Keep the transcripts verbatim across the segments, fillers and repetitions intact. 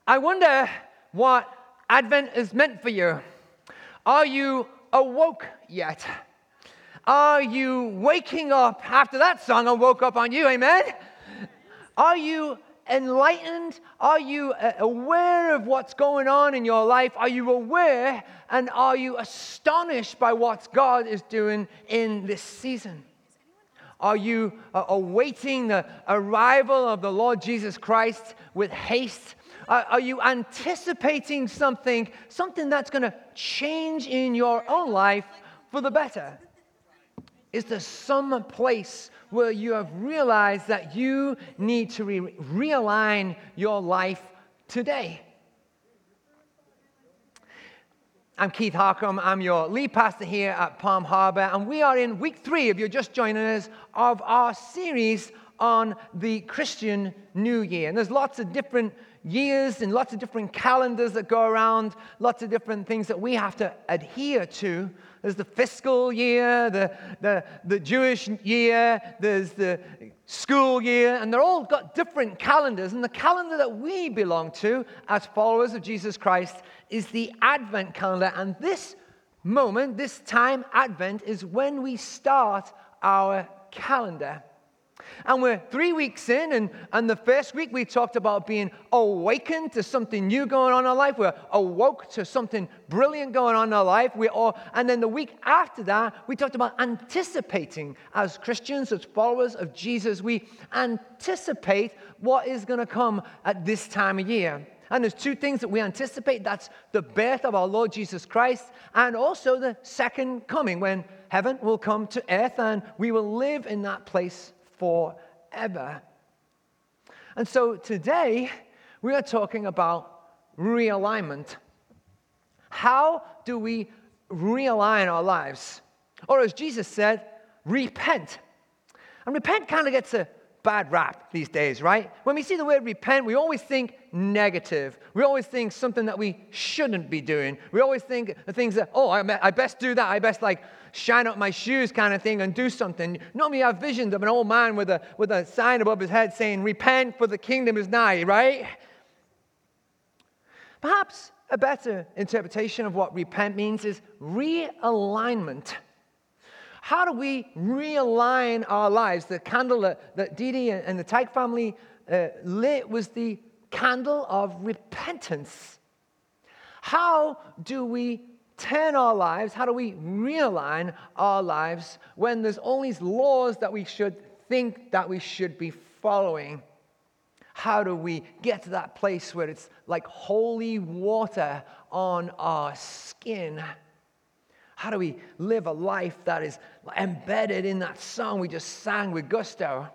I wonder what Advent is meant for you. Are you awoke yet? Are you waking up? After that song, I woke up on you, amen? Are you enlightened? Are you aware of what's going on in your life? Are you aware and are you astonished by what God is doing in this season? Are you uh, awaiting the arrival of the Lord Jesus Christ with haste? Uh, are you anticipating something, something that's going to change in your own life for the better? Is there some place where you have realized that you need to re- realign your life today? I'm Keith Harcum. I'm your lead pastor here at Palm Harbor, and we are in week three, if you're just joining us, of our series on the Christian New Year. And there's lots of different years and lots of different calendars that go around, lots of different things that we have to adhere to. There's the fiscal year, the, the, the Jewish year, there's the school year, and they're all got different calendars. And the calendar that we belong to as followers of Jesus Christ is the Advent calendar. And this moment, this time, Advent, is when we start our calendar. And we're three weeks in, and, and the first week we talked about being awakened to something new going on in our life. We're awoke to something brilliant going on in our life. We're all, and then the week after that, we talked about anticipating as Christians, as followers of Jesus. We anticipate what is going to come at this time of year. And there's two things that we anticipate. That's the birth of our Lord Jesus Christ and also the second coming when heaven will come to earth and we will live in that place forever. And so today we are talking about realignment. How do we realign our lives? Or as Jesus said, repent. And repent kind of gets a bad rap these days, right? When we see the word repent, we always think negative. We always think something that we shouldn't be doing. We always think the things that, oh, I best do that. I best like shine up my shoes kind of thing and do something. Normally you have visions of an old man with a, with a sign above his head saying, repent for the kingdom is nigh, right? Perhaps a better interpretation of what repent means is realignment. How do we realign our lives? The candle that, that Dee Dee and the Tyke family uh, lit was the candle of repentance. How do we turn our lives, how do we realign our lives when there's all these laws that we should think that we should be following? How do we get to that place where it's like holy water on our skin? How do we live a life that is embedded in that song we just sang with gusto?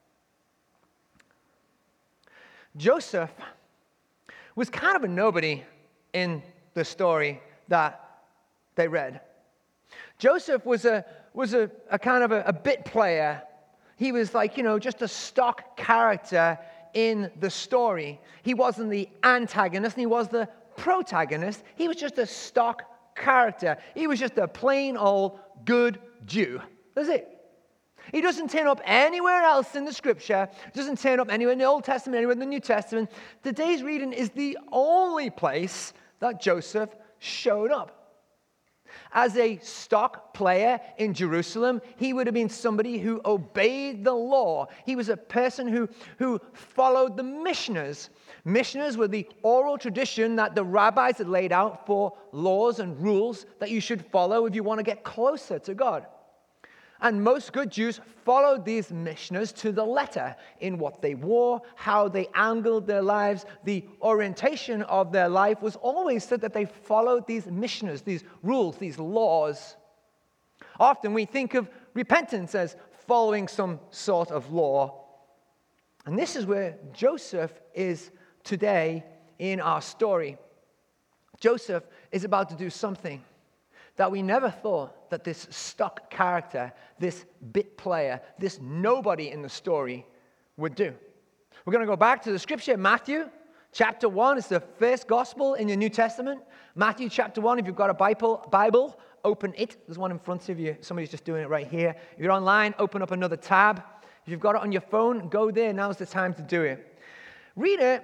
Joseph was kind of a nobody in the story that they read. Joseph was a was a, a kind of a, a bit player. He was like, you know, just a stock character in the story. He wasn't the antagonist, and he was the protagonist. He was just a stock character. He was just a plain old good Jew. That's it. He doesn't turn up anywhere else in the scripture. He doesn't turn up anywhere in the Old Testament, anywhere in the New Testament. Today's reading is the only place that Joseph showed up. As a stock player in Jerusalem, he would have been somebody who obeyed the law. He was a person who, who followed the Mishnahs. Mishnahs were the oral tradition that the rabbis had laid out for laws and rules that you should follow if you want to get closer to God. And most good Jews followed these Mishnahs to the letter in what they wore, how they angled their lives. The orientation of their life was always so that they followed these Mishnahs, these rules, these laws. Often we think of repentance as following some sort of law. And this is where Joseph is today in our story. Joseph is about to do something that we never thought that this stock character, this bit player, this nobody in the story would do. We're going to go back to the scripture, Matthew chapter one. It's the first gospel in your New Testament. Matthew chapter one, if you've got a Bible, Bible, open it. There's one in front of you. Somebody's just doing it right here. If you're online, open up another tab. If you've got it on your phone, go there. Now's the time to do it. Read it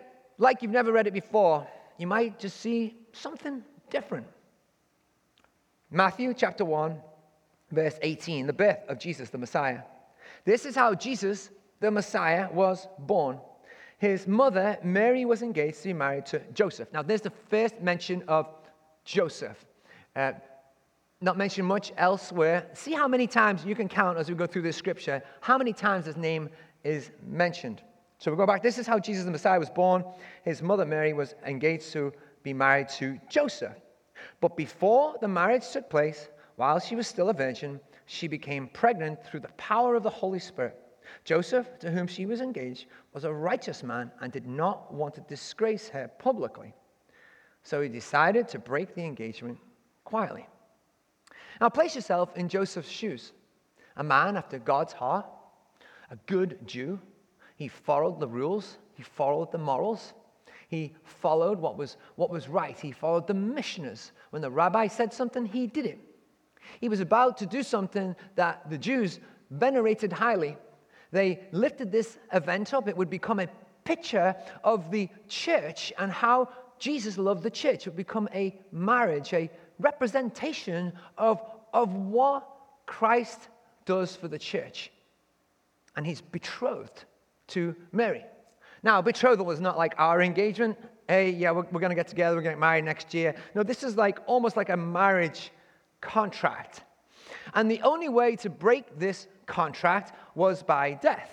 like you've never read it before, you might just see something different. Matthew chapter one, verse eighteen, the birth of Jesus the Messiah. This is how Jesus the Messiah was born. His mother, Mary, was engaged to be married to Joseph. Now, there's the first mention of Joseph. Uh, not mentioned much elsewhere. See how many times you can count as we go through this scripture, how many times his name is mentioned. So we go back. This is how Jesus the Messiah was born. His mother, Mary, was engaged to be married to Joseph. But before the marriage took place, while she was still a virgin, she became pregnant through the power of the Holy Spirit. Joseph, to whom she was engaged, was a righteous man and did not want to disgrace her publicly. So he decided to break the engagement quietly. Now place yourself in Joseph's shoes. A man after God's heart, a good Jew. He followed the rules. He followed the morals. He followed what was, what was right. He followed the missioners. When the rabbi said something, he did it. He was about to do something that the Jews venerated highly. They lifted this event up. It would become a picture of the church and how Jesus loved the church. It would become a marriage, a representation of, of what Christ does for the church. And he's betrothed to Mary. Now, betrothal is not like our engagement. Hey, yeah, we're, we're going to get together, we're going to get married next year. No, this is like almost like a marriage contract. And the only way to break this contract was by death.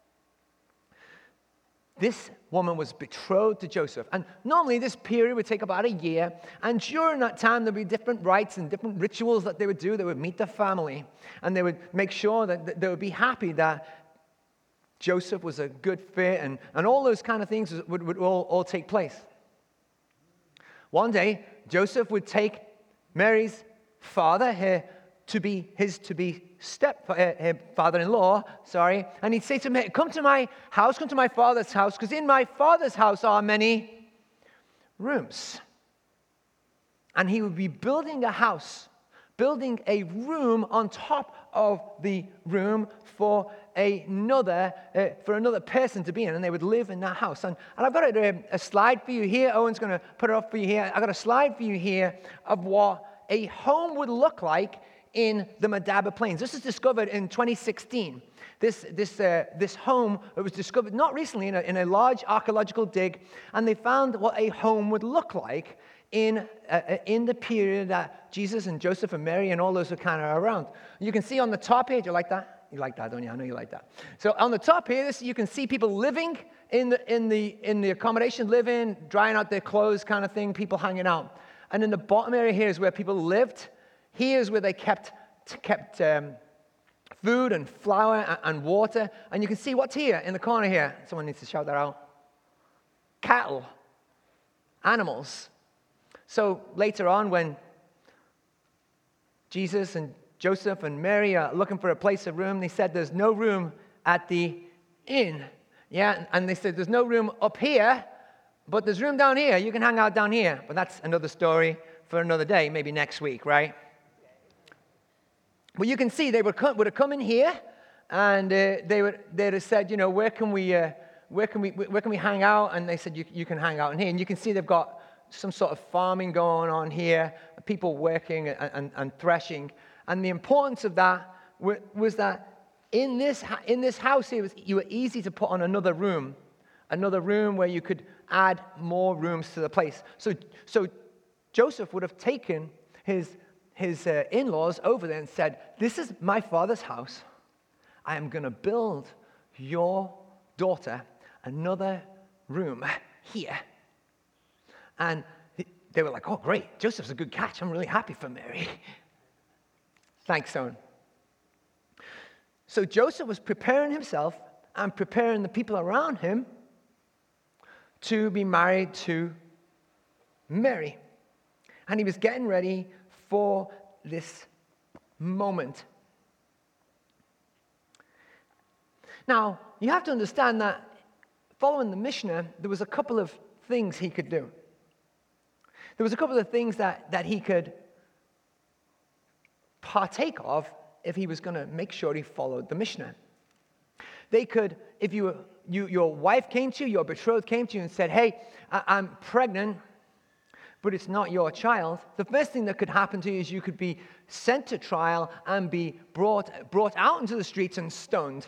This woman was betrothed to Joseph. And normally this period would take about a year. And during that time, there'd be different rites and different rituals that they would do. They would meet the family. And they would make sure that they would be happy that Joseph was a good fit. And, and all those kind of things would, would all, all take place. One day, Joseph would take Mary's father, her to be his to be step uh, her father-in-law, sorry, and he'd say to him, "Come to my house, come to my father's house, because in my father's house are many rooms." And he would be building a house, building a room on top of the room for another uh, for another person to be in, and they would live in that house. And, and I've got a, a slide for you here. Owen's going to put it up for you here. I've got a slide for you here of what a home would look like in the Madaba Plains. This is discovered in twenty sixteen. This, this, uh, this home it was discovered not recently in a, in a large archaeological dig, and they found what a home would look like in, uh, in the period that Jesus and Joseph and Mary and all those were kind of around. You can see on the top here, do you like that? You like that, don't you? I know you like that. So on the top here, this, you can see people living in the, in, the, in the accommodation, living, drying out their clothes kind of thing, people hanging out. And in the bottom area here is where people lived. Here's where they kept kept um, food and flour and, and water. And you can see what's here in the corner here. Someone needs to shout that out. Cattle. Animals. So later on when Jesus and Joseph and Mary are looking for a place of room, they said there's no room at the inn. Yeah, and they said there's no room up here, but there's room down here. You can hang out down here. But that's another story for another day, maybe next week, right? But you can see they would come, would have come in here, and uh, they would they'd have said, you know, where can we uh, where can we where can we hang out? And they said you you can hang out in here. And you can see they've got some sort of farming going on here, people working and, and, and threshing. And the importance of that was that in this in this house here, was, you were easy to put on another room, another room where you could add more rooms to the place. So so Joseph would have taken his. his uh, in-laws over there and said, "This is my father's house. I am going to build your daughter another room here." And they were like, "Oh, great. Joseph's a good catch. I'm really happy for Mary." Thanks, son. So Joseph was preparing himself and preparing the people around him to be married to Mary. And he was getting ready for this moment. Now, you have to understand that following the Mishnah, there was a couple of things he could do. There was a couple of things that, that he could partake of if he was going to make sure he followed the Mishnah. They could, if you were you, your wife came to you, your betrothed came to you and said, hey, I, I'm pregnant, but it's not your child, the first thing that could happen to you is you could be sent to trial and be brought, brought out into the streets and stoned.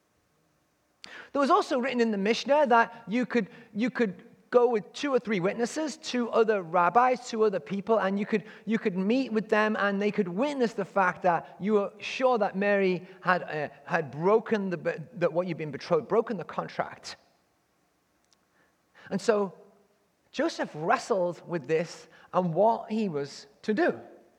There was also written in the Mishnah that you could, you could go with two or three witnesses, two other rabbis, two other people, and you could, you could meet with them and they could witness the fact that you were sure that Mary had, uh, had broken the, the, what you've been betrothed, broken the contract. And so Joseph wrestled with this and what he was to do.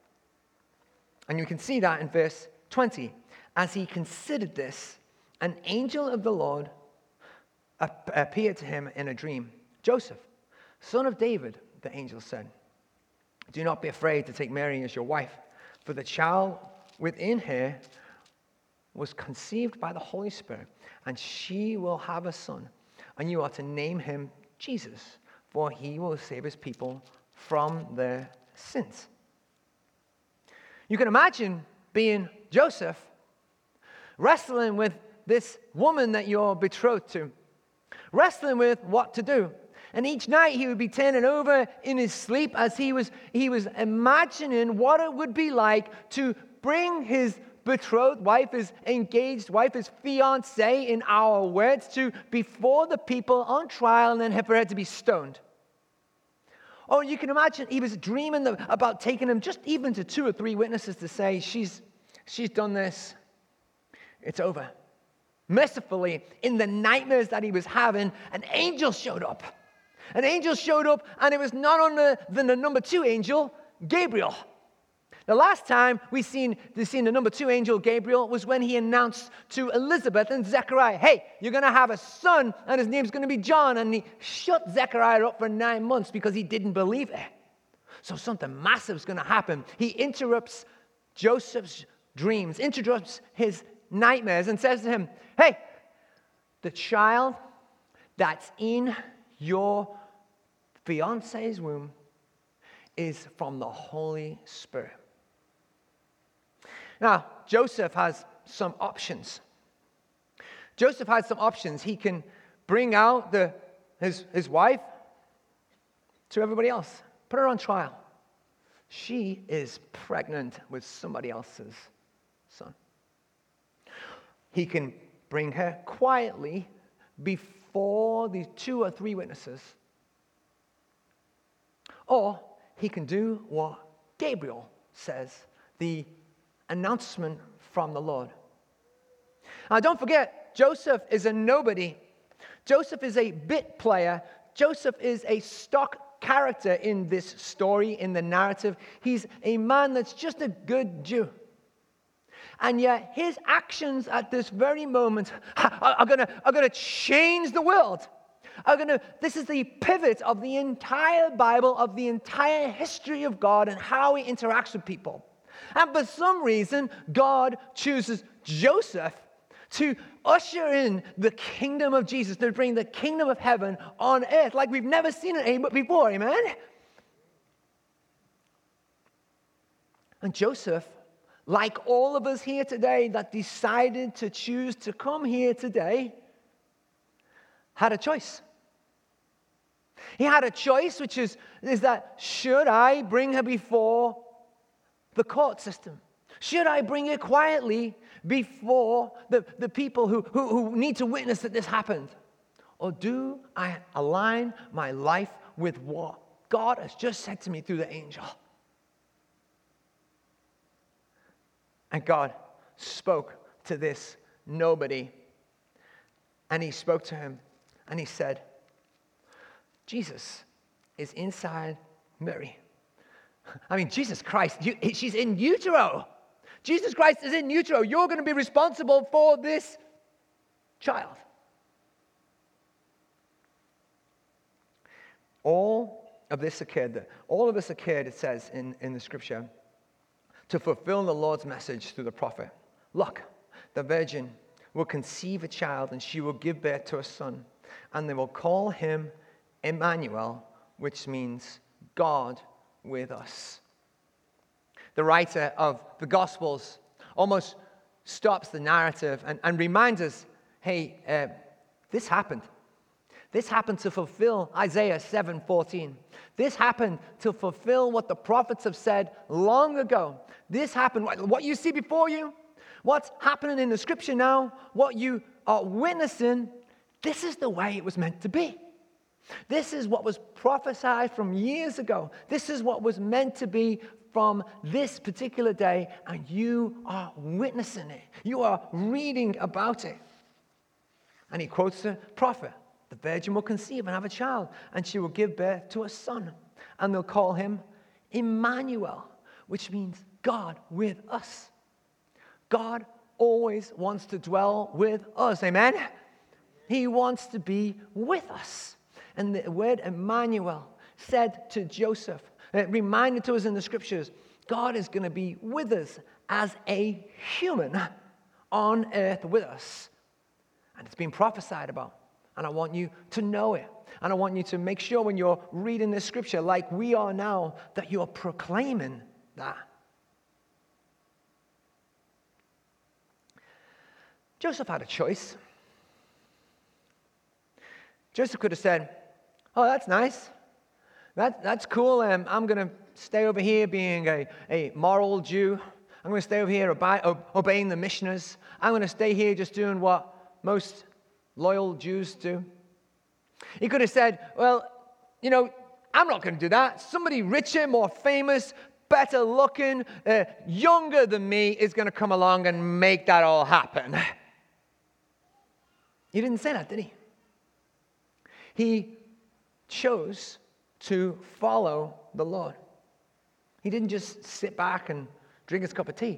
And you can see that in verse twenty. As he considered this, an angel of the Lord appeared to him in a dream. Joseph, son of David, the angel said, do not be afraid to take Mary as your wife, for the child within her was conceived by the Holy Spirit, and she will have a son, and you are to name him Jesus, for he will save his people from their sins. You can imagine being Joseph, wrestling with this woman that you're betrothed to, wrestling with what to do. And each night he would be turning over in his sleep as he was, he was imagining what it would be like to bring his betrothed wife, his engaged wife, his fiancée in our words, to before the people on trial and then for her to be stoned. Or you can imagine he was dreaming about taking him just even to two or three witnesses to say, she's, she's done this. It's over. Mercifully, in the nightmares that he was having, an angel showed up. An angel showed up, and it was none other than the number two angel, Gabriel. The last time we seen, we seen the number two angel, Gabriel, was when he announced to Elizabeth and Zechariah, hey, you're going to have a son, and his name's going to be John. And he shut Zechariah up for nine months because he didn't believe it. So something massive is going to happen. He interrupts Joseph's dreams, interrupts his nightmares, and says to him, hey, the child that's in your fiance's womb is from the Holy Spirit. Now, Joseph has some options. Joseph has some options. He can bring out the, his, his wife to everybody else, put her on trial. She is pregnant with somebody else's son. He can bring her quietly before these two or three witnesses. Or he can do what Gabriel says, the announcement from the Lord. Now don't forget, Joseph is a nobody. Joseph is a bit player. Joseph is a stock character in this story, in the narrative. He's a man that's just a good Jew. And yet his actions at this very moment are, are going are to change the world. Are gonna, this is the pivot of the entire Bible, of the entire history of God and how he interacts with people. And for some reason, God chooses Joseph to usher in the kingdom of Jesus, to bring the kingdom of heaven on earth like we've never seen it before, amen? And Joseph, like all of us here today that decided to choose to come here today, had a choice. He had a choice, which is, is that should I bring her before the court system? Should I bring her quietly before the, the people who, who, who need to witness that this happened? Or do I align my life with what God has just said to me through the angel? And God spoke to this nobody. And he spoke to him and he said, Jesus is inside Mary. I mean, Jesus Christ, you, she's in utero. Jesus Christ is in utero. You're going to be responsible for this child. All of this occurred, all of this occurred, it says in, in the scripture, to fulfill the Lord's message through the prophet. Look, the virgin will conceive a child and she will give birth to a son, and they will call him Emmanuel, which means God with us. The writer of the Gospels almost stops the narrative and, and reminds us, hey, uh, This happened. This happened to fulfill Isaiah seven fourteen. This happened to fulfill what the prophets have said long ago. This happened, what you see before you, what's happening in the scripture now, what you are witnessing, this is the way it was meant to be. This is what was prophesied from years ago. This is what was meant to be from this particular day, and you are witnessing it. You are reading about it. And he quotes the prophet. The virgin will conceive and have a child, and she will give birth to a son. And they'll call him Emmanuel, which means God with us. God always wants to dwell with us. Amen? He wants to be with us. And the word Emmanuel said to Joseph, it reminded to us in the scriptures, God is going to be with us as a human on earth with us. And it's been prophesied about. And I want you to know it. And I want you to make sure when you're reading this scripture, like we are now, that you're proclaiming that. Joseph had a choice. Joseph could have said, oh, that's nice. That, that's cool. Um, I'm going to stay over here being a, a moral Jew. I'm going to stay over here obe- obeying the missioners. I'm going to stay here just doing what most loyal Jews do. He could have said, well, you know, I'm not going to do that. Somebody richer, more famous, better looking, uh, younger than me is going to come along and make that all happen. He didn't say that, did he? He chose to follow the Lord. He didn't just sit back and drink his cup of tea.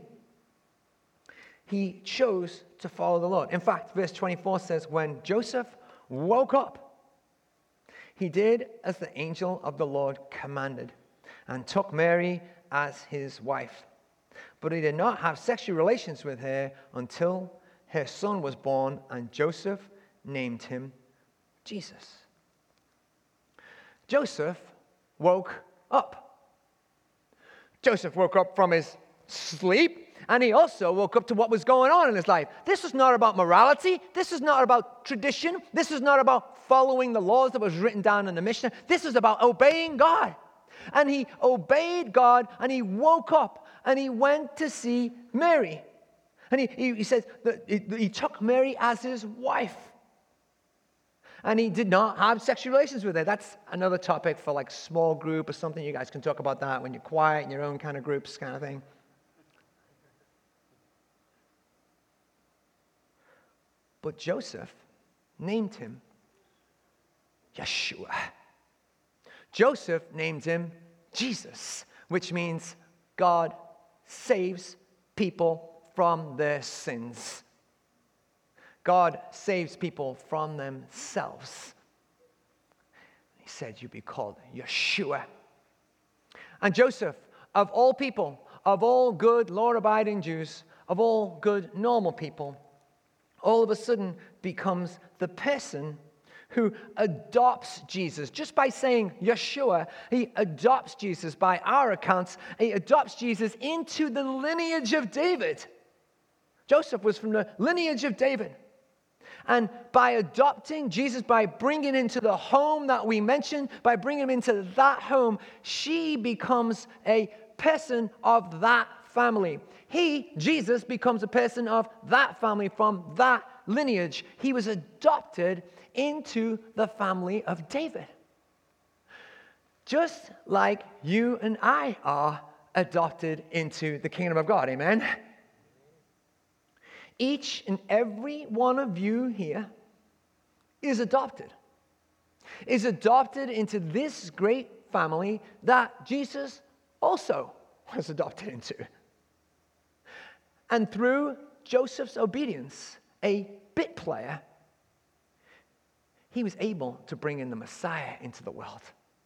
He chose to follow the Lord. In fact, verse twenty-four says, when Joseph woke up, he did as the angel of the Lord commanded and took Mary as his wife. But he did not have sexual relations with her until her son was born, and Joseph named him Jesus. Joseph woke up. Joseph woke up from his sleep. And he also woke up to what was going on in his life. This is not about morality. This is not about tradition. This is not about following the laws that was written down in the Mishnah. This is about obeying God. And he obeyed God, and he woke up, and he went to see Mary. And he, he, he says that he, he took Mary as his wife. And he did not have sexual relations with her. That's another topic for like small group or something. You guys can talk about that when you're quiet in your own kind of groups kind of thing. But Joseph named him Yeshua. Joseph named him Jesus, which means God saves people from their sins. God saves people from themselves. He said, you'll be called Yeshua. And Joseph, of all people, of all good, law-abiding Jews, of all good, normal people, all of a sudden becomes the person who adopts Jesus. Just by saying Yeshua, he adopts Jesus by our accounts. He adopts Jesus into the lineage of David. Joseph was from the lineage of David. And by adopting Jesus, by bringing into the home that we mentioned, by bringing him into that home, she becomes a person of that family. He, Jesus, becomes a person of that family from that lineage. He was adopted into the family of David. Just like you and I are adopted into the kingdom of God. Amen? Each and every one of you here is adopted. Is adopted into this great family that Jesus also was adopted into. And through Joseph's obedience, a bit player, he was able to bring in the Messiah into the world.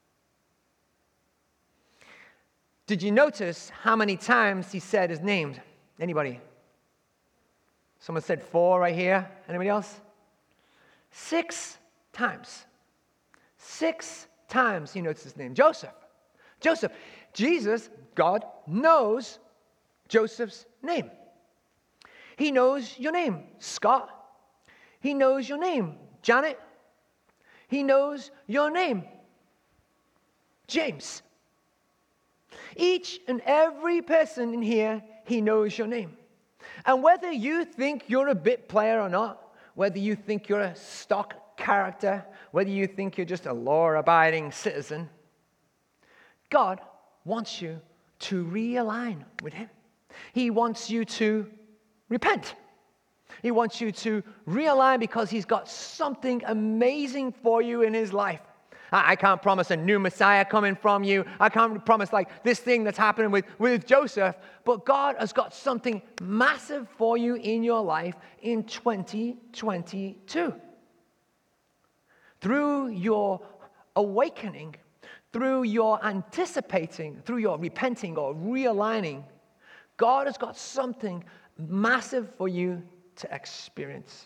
Did you notice how many times he said his name? Anybody? Someone said four right here. Anybody else? Six times. Six times he noticed his name. Joseph. Joseph. Jesus, God, knows Joseph's name. He knows your name, Scott. He knows your name, Janet, he knows your name. James. Each and every person in here, he knows your name. And whether you think you're a bit player or not, whether you think you're a stock character, whether you think you're just a law-abiding citizen, God wants you to realign with him. He wants you to repent. He wants you to realign because he's got something amazing for you in his life. I can't promise a new Messiah coming from you. I can't promise like this thing that's happening with, with Joseph. But God has got something massive for you in your life in twenty twenty-two. Through your awakening, through your anticipating, through your repenting or realigning, God has got something massive for you to experience.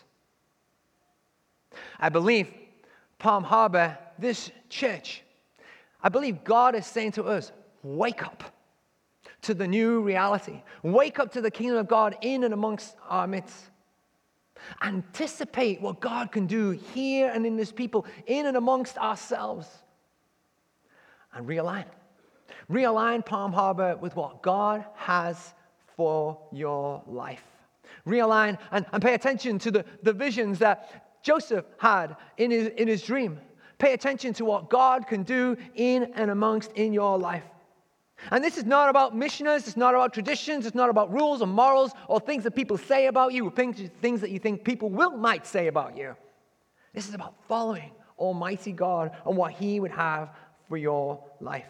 I believe Palm Harbor, this church, I believe God is saying to us, wake up to the new reality. Wake up to the kingdom of God in and amongst our midst. Anticipate what God can do here and in his people, in and amongst ourselves. And realign. Realign Palm Harbor with what God has for your life. Realign and, and pay attention to the, the visions that Joseph had in his, in his dream. Pay attention to what God can do in and amongst in your life. And this is not about missionaries, it's not about traditions, it's not about rules or morals or things that people say about you, things, things that you think people will might say about you. This is about following Almighty God and what he would have for your life.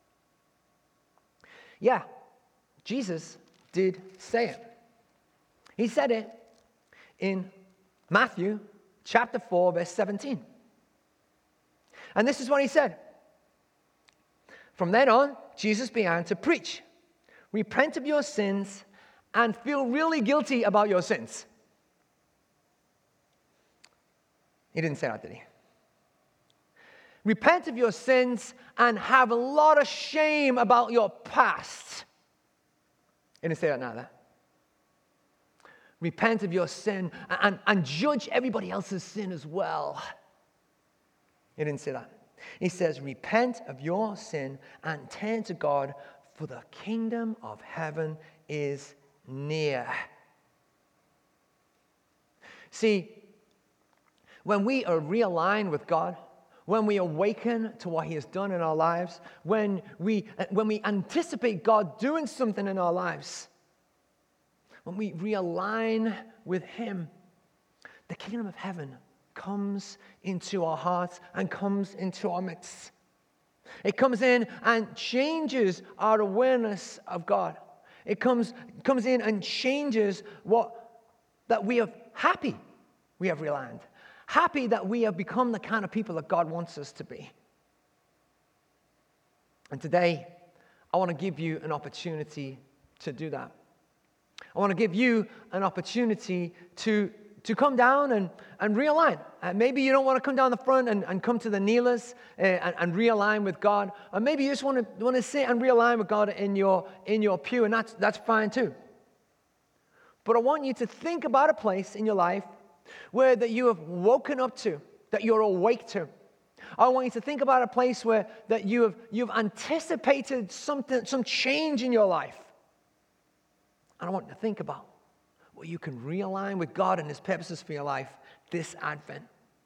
Yeah, Jesus did say it. He said it in Matthew chapter four, verse seventeen. And this is what he said. From then on, Jesus began to preach. Repent of your sins and feel really guilty about your sins. He didn't say that, did he? Repent of your sins and have a lot of shame about your past. He didn't say that neither. Repent of your sin and, and judge everybody else's sin as well. He didn't say that. He says, repent of your sin and turn to God, for the kingdom of heaven is near. See, when we are realigned with God, when we awaken to what he has done in our lives, when we, when we anticipate God doing something in our lives, when we realign with him, the kingdom of heaven comes into our hearts and comes into our midst. It comes in and changes our awareness of God. It comes, comes in and changes what that we are happy we have realigned. Happy that we have become the kind of people that God wants us to be. And today, I want to give you an opportunity to do that. I want to give you an opportunity to, to come down and, and realign. Uh, maybe you don't want to come down the front and, and come to the kneelers uh, and, and realign with God. Or maybe you just want to, want to sit and realign with God in your, in your pew, and that's, that's fine too. But I want you to think about a place in your life where that you have woken up to, that you're awake to. I want you to think about a place where that you have you've anticipated something, some change in your life. And I want you to think about where you can realign with God and his purposes for your life this Advent.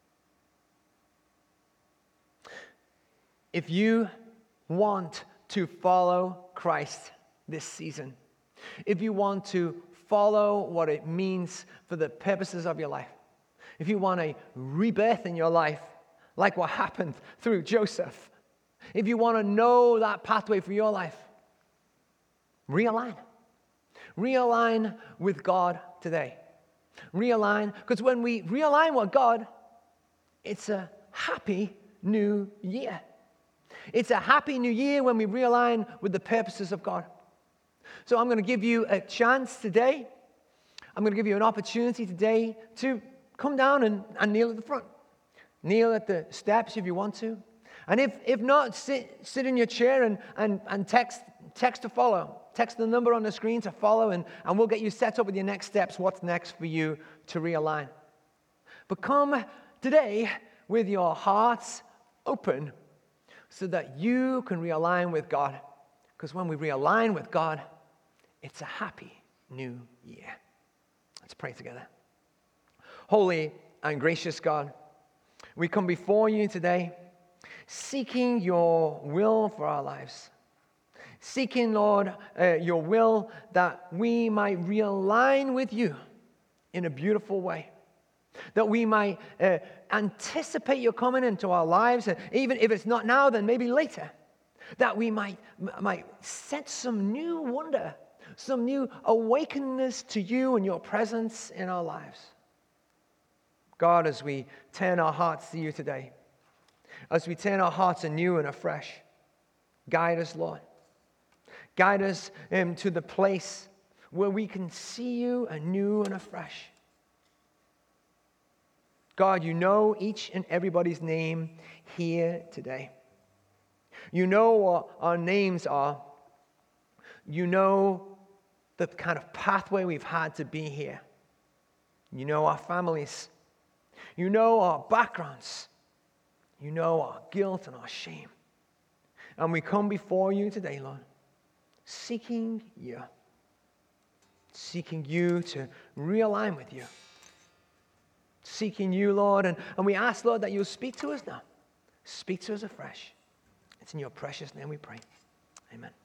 If you want to follow Christ this season, if you want to follow what it means for the purposes of your life, if you want a rebirth in your life, like what happened through Joseph, if you want to know that pathway for your life, realign. Realign with God today. Realign, because when we realign with God, it's a happy new year. It's a happy new year when we realign with the purposes of God. So I'm going to give you a chance today. I'm going to give you an opportunity today to come down and, and kneel at the front. Kneel at the steps if you want to. And if, if not, sit, sit in your chair and, and, and text, text to follow. Text the number on the screen to follow, and, and we'll get you set up with your next steps. What's next for you to realign? But come today with your hearts open so that you can realign with God. Because when we realign with God, it's a happy new year. Let's pray together. Holy and gracious God, we come before you today seeking your will for our lives. Seeking, Lord, uh, your will that we might realign with you in a beautiful way. That we might uh, anticipate your coming into our lives, and even if it's not now, then maybe later. That we might, might sense some new wonder, some new awakeness to you and your presence in our lives. God, as we turn our hearts to you today, as we turn our hearts anew and afresh, guide us, Lord. Guide us um, to the place where we can see you anew and afresh. God, you know each and everybody's name here today. You know what our names are. You know the kind of pathway we've had to be here. You know our families. You know our backgrounds. You know our guilt and our shame. And we come before you today, Lord, seeking you. Seeking you to realign with you. Seeking you, Lord. And, and we ask, Lord, that you'll speak to us now. Speak to us afresh. It's in your precious name we pray. Amen.